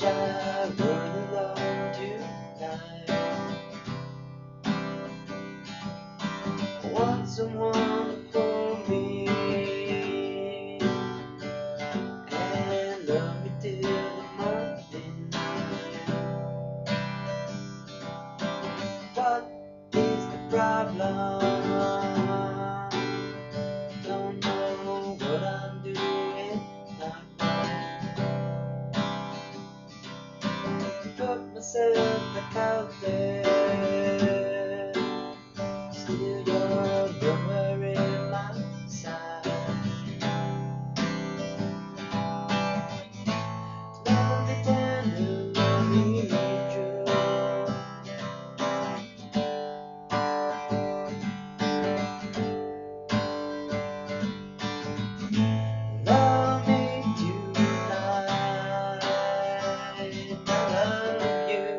I run alone tonight. I want someone to hold me and love me till the morning light. What is the problem? Don't know what I'm doing not right. Put myself back out there, still you're nowhere in my sight. Love me tender, love me true. Love me tonight, I love you.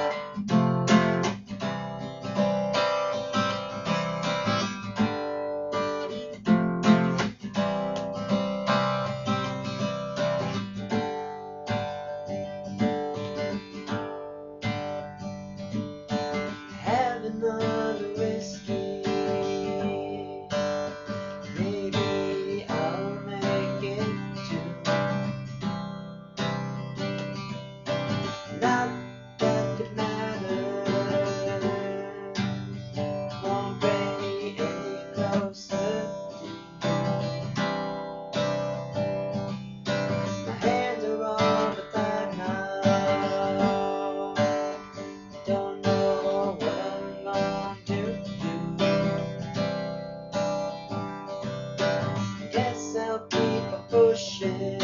Have another whiskey, maybe I'll make it too. Not that it matters, won't bring me any closer to you. My hands are all the time now, don't know what I'm going to do. Guess I'll keep on pushing.